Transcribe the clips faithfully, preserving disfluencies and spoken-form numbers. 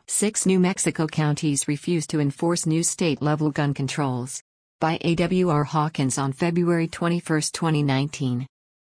Six New Mexico counties refuse to enforce new state-level gun controls. By A W R Hawkins on February twenty-first, twenty nineteen.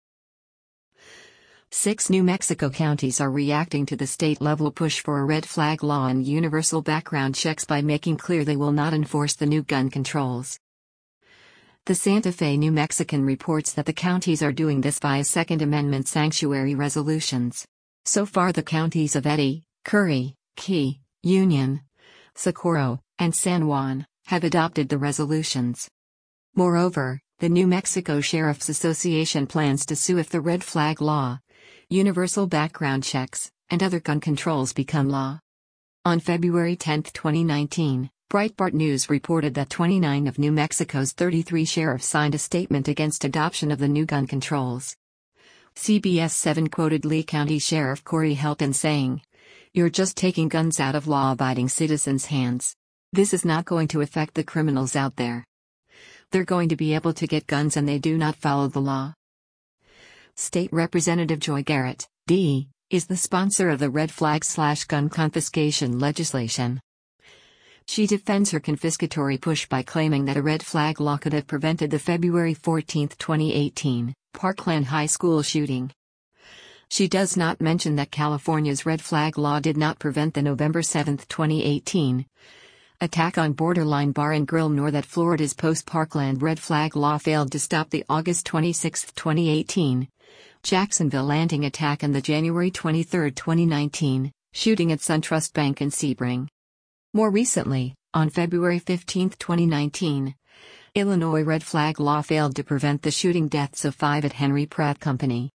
Six New Mexico counties are reacting to the state-level push for a red flag law and universal background checks by making clear they will not enforce the new gun controls. The Santa Fe New Mexican reports that the counties are doing this via Second Amendment sanctuary resolutions. So far, the counties of Eddy, Curry, Key, Union, Socorro, and San Juan have adopted the resolutions. Moreover, the New Mexico Sheriff's Association plans to sue if the red flag law, universal background checks, and other gun controls become law. On February tenth, twenty nineteen, Breitbart News reported that twenty-nine of New Mexico's thirty-three sheriffs signed a statement against adoption of the new gun controls. C B S seven quoted Lee County Sheriff Corey Helton saying, "You're just taking guns out of law-abiding citizens' hands. This is not going to affect the criminals out there. They're going to be able to get guns and they do not follow the law." State Representative Joy Garrett, D, is the sponsor of the red flag slash gun confiscation legislation. She defends her confiscatory push by claiming that a red flag law could have prevented the February fourteenth, twenty eighteen, Parkland High School shooting. She does not mention that California's red flag law did not prevent the November seventh, twenty eighteen, attack on Borderline Bar and Grill, nor that Florida's post-Parkland red flag law failed to stop the August twenty-sixth, twenty eighteen, Jacksonville Landing attack and the January twenty-third, twenty nineteen, shooting at SunTrust Bank in Sebring. More recently, on February fifteenth, twenty nineteen, Illinois red flag law failed to prevent the shooting deaths of five at Henry Pratt Company.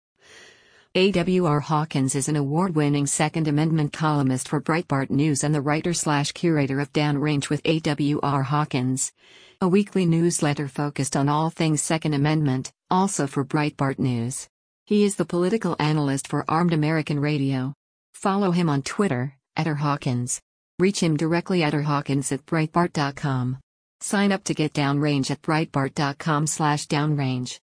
A W R Hawkins is an award-winning Second Amendment columnist for Breitbart News and the writer-slash-curator of Downrange with A W R Hawkins, a weekly newsletter focused on all things Second Amendment, also for Breitbart News. He is the political analyst for Armed American Radio. Follow him on Twitter, at R Hawkins. Reach him directly at rhawkins at breitbart dot com. Sign up to get Downrange at breitbart dot com slash downrange.